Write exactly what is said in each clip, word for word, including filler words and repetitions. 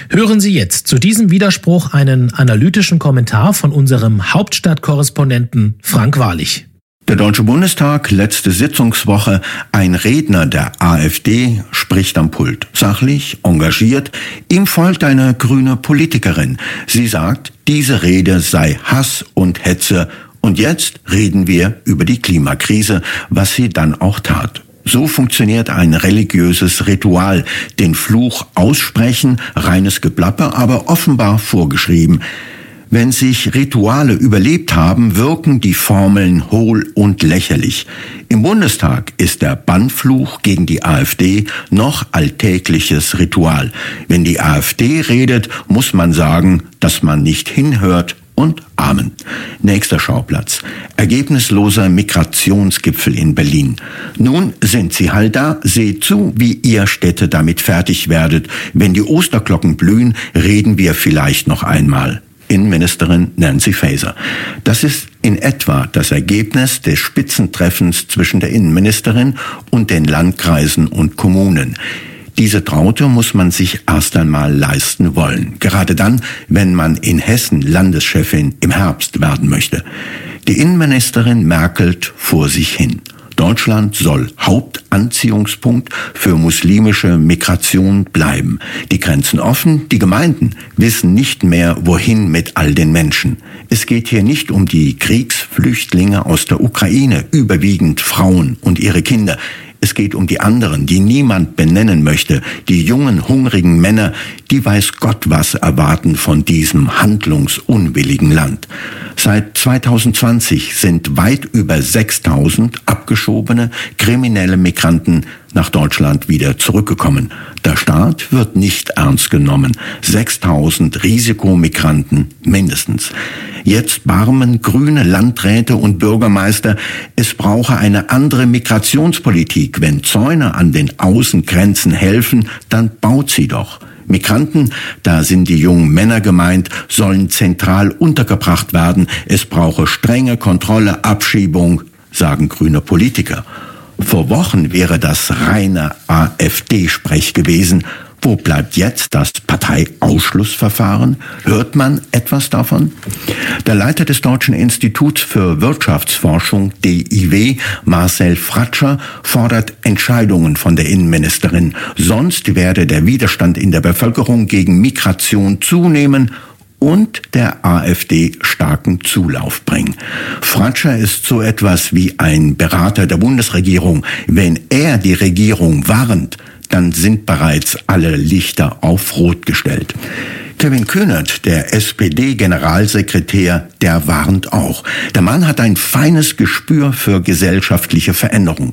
Hören Sie jetzt zu diesem Widerspruch einen analytischen Kommentar von unserem Hauptstadtkorrespondenten Frank Wahrlich. Der Deutsche Bundestag, letzte Sitzungswoche, ein Redner der AfD spricht am Pult. Sachlich, engagiert, ihm folgt eine grüne Politikerin. Sie sagt, diese Rede sei Hass und Hetze. Und jetzt reden wir über die Klimakrise, was sie dann auch tat. So funktioniert ein religiöses Ritual. Den Fluch aussprechen, reines Geplapper, aber offenbar vorgeschrieben. Wenn sich Rituale überlebt haben, wirken die Formeln hohl und lächerlich. Im Bundestag ist der Bannfluch gegen die AfD noch alltägliches Ritual. Wenn die AfD redet, muss man sagen, dass man nicht hinhört und Amen. Nächster Schauplatz. Ergebnisloser Migrationsgipfel in Berlin. Nun sind Sie halt da, seht zu, wie ihr Städte damit fertig werdet. Wenn die Osterglocken blühen, reden wir vielleicht noch einmal. Innenministerin Nancy Faeser. Das ist in etwa das Ergebnis des Spitzentreffens zwischen der Innenministerin und den Landkreisen und Kommunen. Diese Traute muss man sich erst einmal leisten wollen. Gerade dann, wenn man in Hessen Landeschefin im Herbst werden möchte. Die Innenministerin merkelt vor sich hin. Deutschland soll Hauptanziehungspunkt für muslimische Migration bleiben. Die Grenzen offen, die Gemeinden wissen nicht mehr, wohin mit all den Menschen. Es geht hier nicht um die Kriegsflüchtlinge aus der Ukraine, überwiegend Frauen und ihre Kinder. Es geht um die anderen, die niemand benennen möchte, die jungen, hungrigen Männer, die weiß Gott was erwarten von diesem handlungsunwilligen Land. Seit zweitausendzwanzig sind weit über sechstausend abgeschobene kriminelle Migranten nach Deutschland wieder zurückgekommen. Der Staat wird nicht ernst genommen. sechstausend Risikomigranten mindestens. Jetzt barmen grüne Landräte und Bürgermeister, es brauche eine andere Migrationspolitik. Wenn Zäune an den Außengrenzen helfen, dann baut sie doch. Migranten, da sind die jungen Männer gemeint, sollen zentral untergebracht werden. Es brauche strenge Kontrolle, Abschiebung, sagen grüne Politiker. Vor Wochen wäre das reine AfD-Sprech gewesen. Wo bleibt jetzt das Parteiausschlussverfahren? Hört man etwas davon? Der Leiter des Deutschen Instituts für Wirtschaftsforschung, D I W, Marcel Fratscher, fordert Entscheidungen von der Innenministerin. Sonst werde der Widerstand in der Bevölkerung gegen Migration zunehmen und der AfD starken Zulauf bringen. Fratscher ist so etwas wie ein Berater der Bundesregierung. Wenn er die Regierung warnt, dann sind bereits alle Lichter auf Rot gestellt. Kevin Kühnert, der S P D-Generalsekretär, der warnt auch. Der Mann hat ein feines Gespür für gesellschaftliche Veränderung.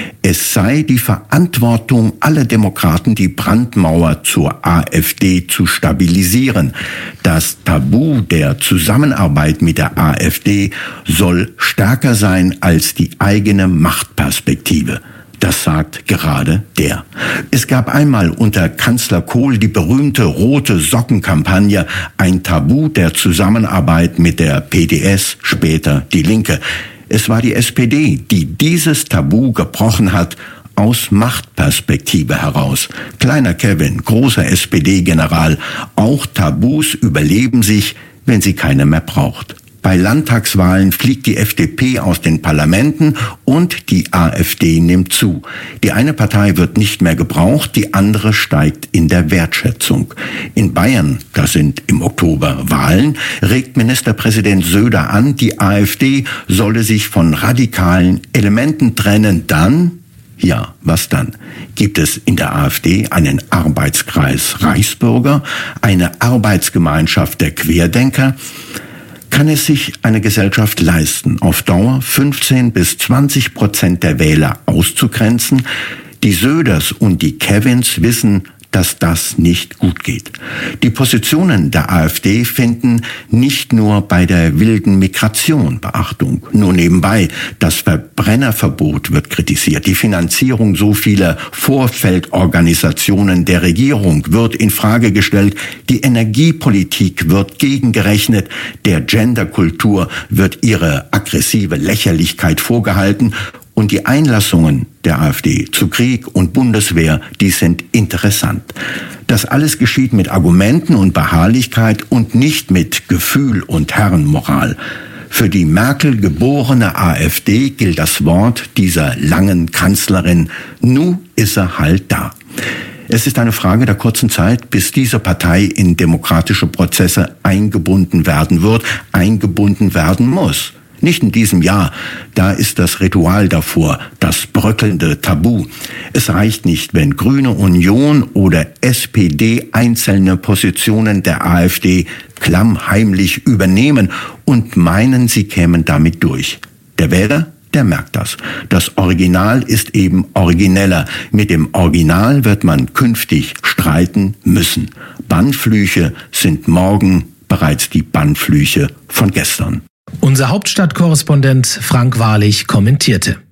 Es sei die Verantwortung aller Demokraten, die Brandmauer zur AfD zu stabilisieren. Das Tabu der Zusammenarbeit mit der AfD soll stärker sein als die eigene Machtperspektive. Das sagt gerade der. Es gab einmal unter Kanzler Kohl die berühmte rote Sockenkampagne, ein Tabu der Zusammenarbeit mit der P D S, später die Linke. Es war die S P D, die dieses Tabu gebrochen hat, aus Machtperspektive heraus. Kleiner Kevin, großer S P D-General, auch Tabus überleben sich, wenn sie keine mehr braucht. Bei Landtagswahlen fliegt die F D P aus den Parlamenten und die AfD nimmt zu. Die eine Partei wird nicht mehr gebraucht, die andere steigt in der Wertschätzung. In Bayern, da sind im Oktober Wahlen, regt Ministerpräsident Söder an, die AfD solle sich von radikalen Elementen trennen. Dann, ja, was dann? Gibt es in der AfD einen Arbeitskreis Reichsbürger, eine Arbeitsgemeinschaft der Querdenker? Kann es sich eine Gesellschaft leisten, auf Dauer fünfzehn bis zwanzig Prozent der Wähler auszugrenzen? Die Söders und die Kevins wissen, dass das nicht gut geht. Die Positionen der AfD finden nicht nur bei der wilden Migration Beachtung. Nur nebenbei, das Verbrennerverbot wird kritisiert. Die Finanzierung so vieler Vorfeldorganisationen der Regierung wird in Frage gestellt. Die Energiepolitik wird gegengerechnet. Der Genderkultur wird ihre aggressive Lächerlichkeit vorgehalten. Und die Einlassungen der AfD zu Krieg und Bundeswehr, die sind interessant. Das alles geschieht mit Argumenten und Beharrlichkeit und nicht mit Gefühl und Herrenmoral. Für die Merkel geborene AfD gilt das Wort dieser langen Kanzlerin: Nu ist er halt da. Es ist eine Frage der kurzen Zeit, bis diese Partei in demokratische Prozesse eingebunden werden wird, eingebunden werden muss. Nicht in diesem Jahr, da ist das Ritual davor, das bröckelnde Tabu. Es reicht nicht, wenn Grüne Union oder S P D einzelne Positionen der AfD klammheimlich übernehmen und meinen, sie kämen damit durch. Der Wähler, der merkt das. Das Original ist eben origineller. Mit dem Original wird man künftig streiten müssen. Bannflüche sind morgen bereits die Bannflüche von gestern. Unser Hauptstadtkorrespondent Frank Wahrlich kommentierte.